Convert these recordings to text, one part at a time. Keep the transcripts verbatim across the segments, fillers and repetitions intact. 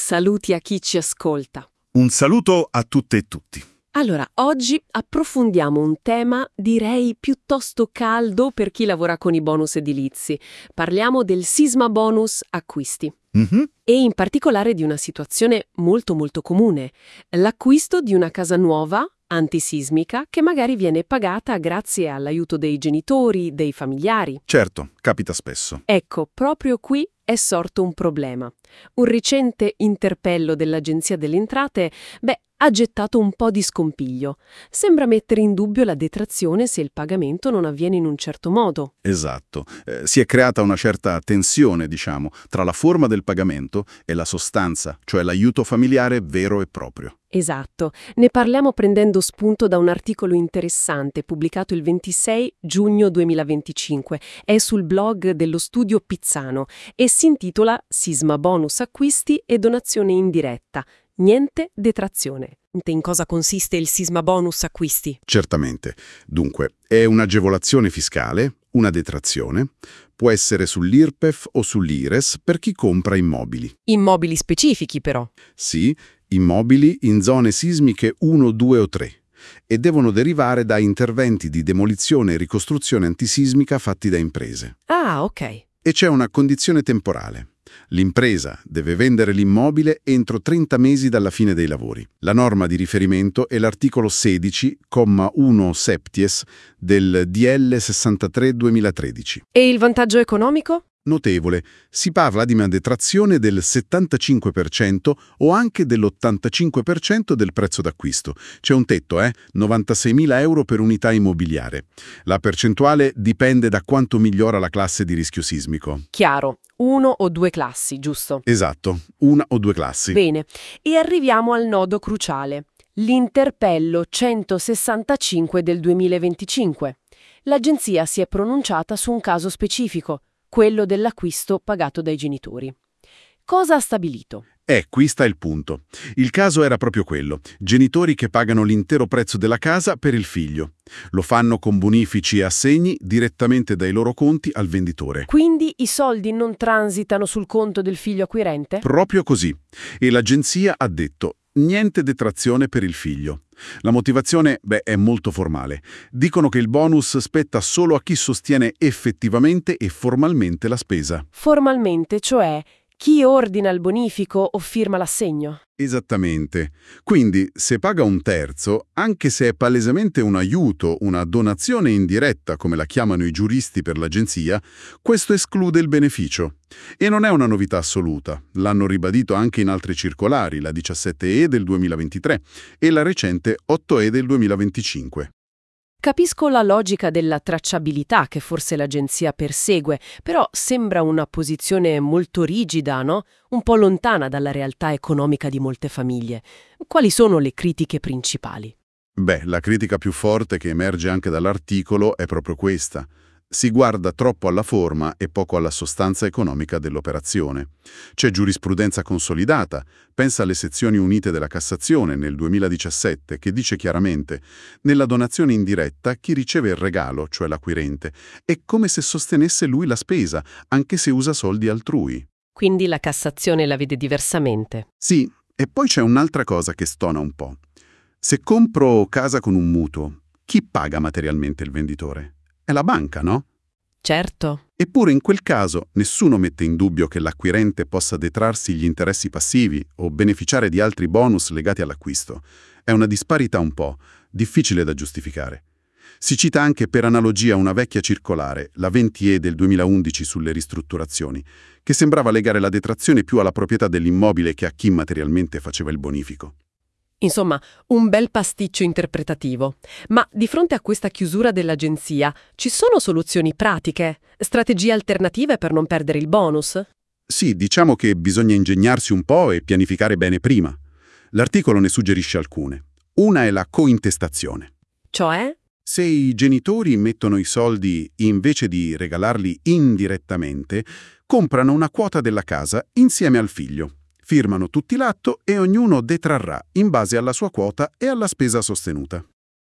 Saluti a chi ci ascolta. Un saluto a tutte e tutti. Allora, oggi approfondiamo un tema, direi, piuttosto caldo per chi lavora con i bonus edilizi. Parliamo del sisma bonus acquisti. Mm-hmm. E in particolare di una situazione molto molto comune, l'acquisto di una casa nuova, antisismica, che magari viene pagata grazie all'aiuto dei genitori, dei familiari. Certo, capita spesso. Ecco, proprio qui è sorto un problema. Un recente interpello dell'Agenzia delle Entrate, beh, ha gettato un po' di scompiglio. Sembra mettere in dubbio la detrazione se il pagamento non avviene in un certo modo. Esatto. Eh, si è creata una certa tensione, diciamo, tra la forma del pagamento e la sostanza, cioè l'aiuto familiare vero e proprio. Esatto. Ne parliamo prendendo spunto da un articolo interessante pubblicato il ventisei giugno duemilaventicinque. È sul blog dello studio Pizzano e si intitola Sisma bonus acquisti e donazione indiretta. Niente detrazione. In cosa consiste il sisma bonus acquisti? Certamente. Dunque, è un'agevolazione fiscale, una detrazione, può essere sull'I R P E F o sull'I R E S per chi compra immobili. Immobili specifici però. Sì, immobili in zone sismiche uno, due o tre e devono derivare da interventi di demolizione e ricostruzione antisismica fatti da imprese. Ah, ok. E c'è una condizione temporale. L'impresa deve vendere l'immobile entro trenta mesi dalla fine dei lavori. La norma di riferimento è l'articolo sedici, comma uno septies del D L sessantatré duemilatredici. E il vantaggio economico? Notevole, si parla di una detrazione del settantacinque per cento o anche dell'ottantacinque per cento del prezzo d'acquisto. C'è un tetto, eh? novantaseimila euro per unità immobiliare. La percentuale dipende da quanto migliora la classe di rischio sismico. Chiaro, uno o due classi, giusto? Esatto, una o due classi. Bene, e arriviamo al nodo cruciale, l'interpello centosessantacinque del duemilaventicinque. L'agenzia si è pronunciata su un caso specifico, quello dell'acquisto pagato dai genitori. Cosa ha stabilito? Eh, qui sta il punto. Il caso era proprio quello. Genitori che pagano l'intero prezzo della casa per il figlio. Lo fanno con bonifici e assegni direttamente dai loro conti al venditore. Quindi i soldi non transitano sul conto del figlio acquirente? Proprio così. E l'agenzia ha detto niente detrazione per il figlio. La motivazione, beh, è molto formale. Dicono che il bonus spetta solo a chi sostiene effettivamente e formalmente la spesa. Formalmente, cioè chi ordina il bonifico o firma l'assegno? Esattamente. Quindi, se paga un terzo, anche se è palesemente un aiuto, una donazione indiretta, come la chiamano i giuristi per l'agenzia, questo esclude il beneficio. E non è una novità assoluta. L'hanno ribadito anche in altre circolari, la diciassette E del duemilaventitré e la recente otto E del duemilaventicinque. Capisco la logica della tracciabilità che forse l'agenzia persegue, però sembra una posizione molto rigida, no? Un po' lontana dalla realtà economica di molte famiglie. Quali sono le critiche principali? Beh, la critica più forte che emerge anche dall'articolo è proprio questa. Si guarda troppo alla forma e poco alla sostanza economica dell'operazione. C'è giurisprudenza consolidata, pensa alle sezioni unite della Cassazione nel duemiladiciassette, che dice chiaramente nella donazione indiretta chi riceve il regalo, cioè l'acquirente, è come se sostenesse lui la spesa, anche se usa soldi altrui. Quindi la Cassazione la vede diversamente. Sì, e poi c'è un'altra cosa che stona un po'. Se compro casa con un mutuo, chi paga materialmente il venditore? È la banca, no? Certo. Eppure in quel caso nessuno mette in dubbio che l'acquirente possa detrarsi gli interessi passivi o beneficiare di altri bonus legati all'acquisto. È una disparità un po' difficile da giustificare. Si cita anche per analogia una vecchia circolare, la venti E del duemilaundici sulle ristrutturazioni, che sembrava legare la detrazione più alla proprietà dell'immobile che a chi materialmente faceva il bonifico. Insomma, un bel pasticcio interpretativo. Ma di fronte a questa chiusura dell'agenzia, ci sono soluzioni pratiche? Strategie alternative per non perdere il bonus? Sì, diciamo che bisogna ingegnarsi un po' e pianificare bene prima. L'articolo ne suggerisce alcune. Una è la cointestazione. Cioè? Se i genitori mettono i soldi invece di regalarli indirettamente, comprano una quota della casa insieme al figlio. Firmano tutti l'atto e ognuno detrarrà in base alla sua quota e alla spesa sostenuta.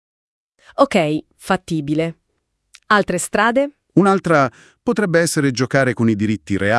Ok, fattibile. Altre strade? Un'altra potrebbe essere giocare con i diritti reali.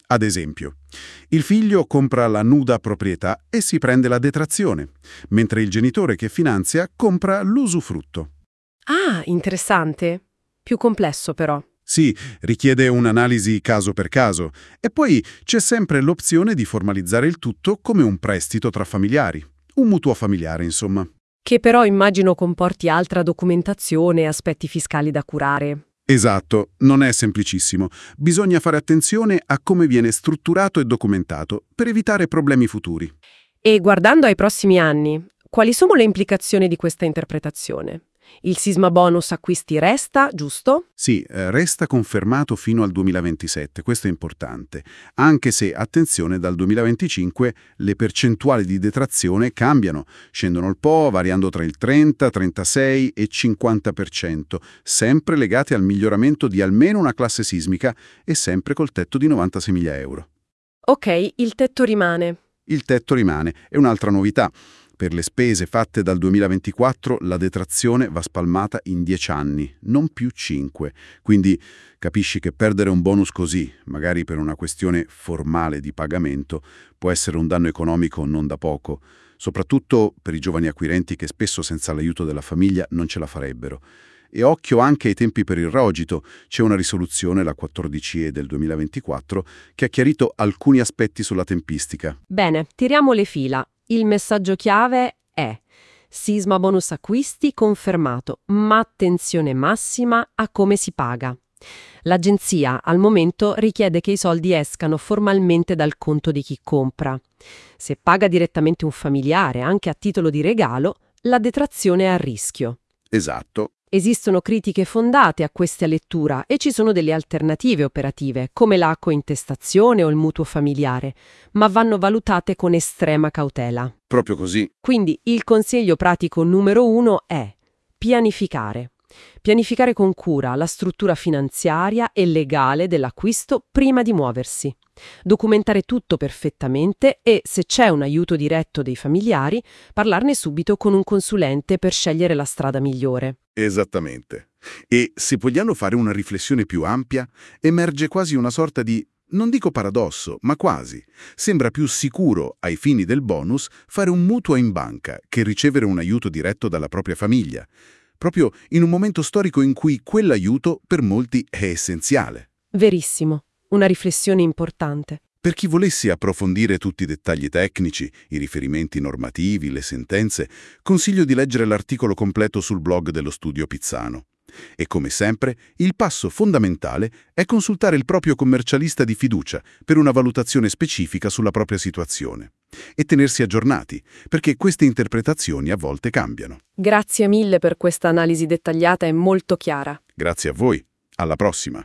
Ad esempio, il figlio compra la nuda proprietà e si prende la detrazione, mentre il genitore che finanzia compra l'usufrutto. Ah, interessante. Più complesso però. Sì, richiede un'analisi caso per caso, e poi c'è sempre l'opzione di formalizzare il tutto come un prestito tra familiari, un mutuo familiare, insomma. Che però immagino comporti altra documentazione e aspetti fiscali da curare. Esatto, non è semplicissimo. Bisogna fare attenzione a come viene strutturato e documentato per evitare problemi futuri. E guardando ai prossimi anni, quali sono le implicazioni di questa interpretazione? Il sisma bonus acquisti resta, giusto? Sì, eh, resta confermato fino al duemilaventisette, questo è importante, anche se, attenzione, dal duemilaventicinque le percentuali di detrazione cambiano, scendono un po', variando tra il trenta, trentasei e cinquanta per cento, sempre legate al miglioramento di almeno una classe sismica e sempre col tetto di novantaseimila euro. Ok, il tetto rimane. Il tetto rimane, è un'altra novità. Per le spese fatte dal duemilaventiquattro la detrazione va spalmata in dieci anni, non più cinque. Quindi capisci che perdere un bonus così, magari per una questione formale di pagamento, può essere un danno economico non da poco, soprattutto per i giovani acquirenti che spesso senza l'aiuto della famiglia non ce la farebbero. E occhio anche ai tempi per il rogito. C'è una risoluzione, la quattordici E del duemilaventiquattro, che ha chiarito alcuni aspetti sulla tempistica. Bene, tiriamo le fila. Il messaggio chiave è: sisma bonus acquisti confermato, ma attenzione massima a come si paga. L'agenzia al momento richiede che i soldi escano formalmente dal conto di chi compra. Se paga direttamente un familiare, anche a titolo di regalo, la detrazione è a rischio. Esatto. Esistono critiche fondate a questa lettura e ci sono delle alternative operative, come la cointestazione o il mutuo familiare, ma vanno valutate con estrema cautela. Proprio così. Quindi il consiglio pratico numero uno è pianificare. Pianificare con cura la struttura finanziaria e legale dell'acquisto prima di muoversi. Documentare tutto perfettamente e, se c'è un aiuto diretto dei familiari, parlarne subito con un consulente per scegliere la strada migliore. Esattamente. E se vogliamo fare una riflessione più ampia, emerge quasi una sorta di, non dico paradosso, ma quasi. Sembra più sicuro, ai fini del bonus, fare un mutuo in banca che ricevere un aiuto diretto dalla propria famiglia, proprio in un momento storico in cui quell'aiuto per molti è essenziale. Verissimo, una riflessione importante. Per chi volesse approfondire tutti i dettagli tecnici, i riferimenti normativi, le sentenze, consiglio di leggere l'articolo completo sul blog dello Studio Pizzano. E come sempre, il passo fondamentale è consultare il proprio commercialista di fiducia per una valutazione specifica sulla propria situazione. E tenersi aggiornati, perché queste interpretazioni a volte cambiano. Grazie mille per questa analisi dettagliata e molto chiara. Grazie a voi. Alla prossima.